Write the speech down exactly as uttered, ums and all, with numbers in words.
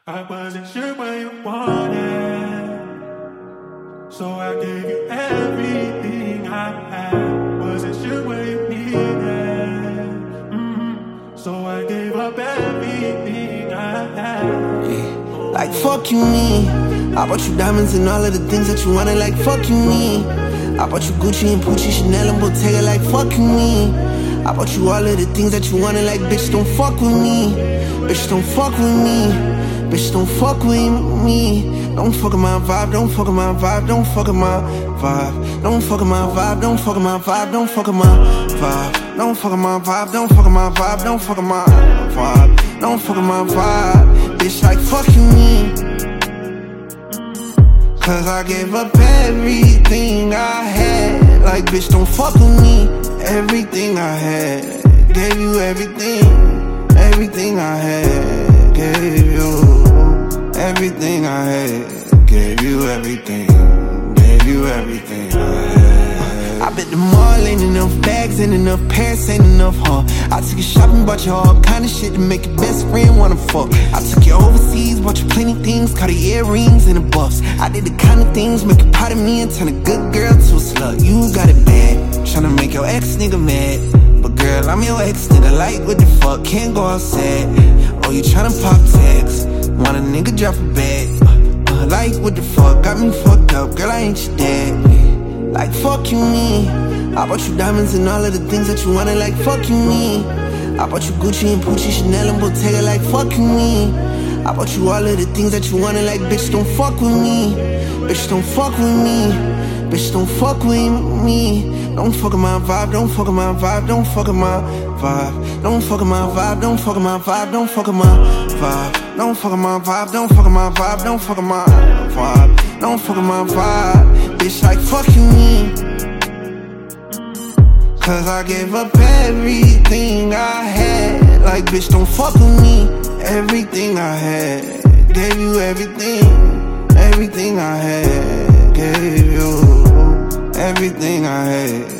I wasn't sure what you wanted, so I gave you everything I had. Wasn't sure what you needed, mm-hmm. So I gave up everything I had. Yeah. Like fuck you me, I bought you diamonds and all of the things that you wanted. Like fuck you me, I bought you Gucci and Pucci, Chanel and Bottega. Like fuck you me, I bought you all of the things that you wanted. Like bitch don't fuck with me, bitch don't fuck with me. Bitch, don't fuck with me. Don't fuck with my vibe, don't fuck with my vibe, don't fuck with my vibe. Don't fuck with my vibe, don't fuck with my vibe, don't fuck with my vibe. Don't fuck with my vibe, don't fuck with my vibe, don't fuck with my vibe. Don't fuck with my vibe. Bitch, like fuck you me. Cause I gave up everything I had. Like bitch, don't fuck with me. Everything I had, gave you everything. Everything I had, gave you. Everything I had, gave you everything, gave you everything I had. I bet the mall ain't enough bags, ain't enough pants, ain't enough, huh? I took you shopping, bought you all kind of shit to make your best friend wanna fuck. I took you overseas, bought you plenty things, caught the earrings and the buffs. I did the kind of things, make you part of me and turn a good girl to a slut. You got it bad, tryna make your ex nigga mad. But girl, I'm your ex nigga, like what the fuck, can't go outside. Oh, you tryna pop tags, want a nigga drop a bag. uh, uh, Like what the fuck, got me fucked up, girl, I ain't your dad. Like fuck you me, I bought you diamonds and all of the things that you wanted. Like fuck you me, I bought you Gucci and Pucci, Chanel and Bottega. Like fuck you me, I bought you all of the things that you wanted. Like bitch don't fuck with me, bitch don't fuck with me. Bitch don't fuck with me. Don't fuck with my vibe, don't fuck with my vibe, don't fuck with my vibe. Don't fuck with my vibe, don't fuck with my vibe, don't fuck with my vibe. Don't fuck with my vibe, don't fuck with my vibe, don't fuck with my vibe. Don't fuck with my vibe. Bitch like fuck you me. Cause I gave up everything I had. Like bitch don't fuck with me. Everything I had, gave you everything. Everything I had, gave you everything I had.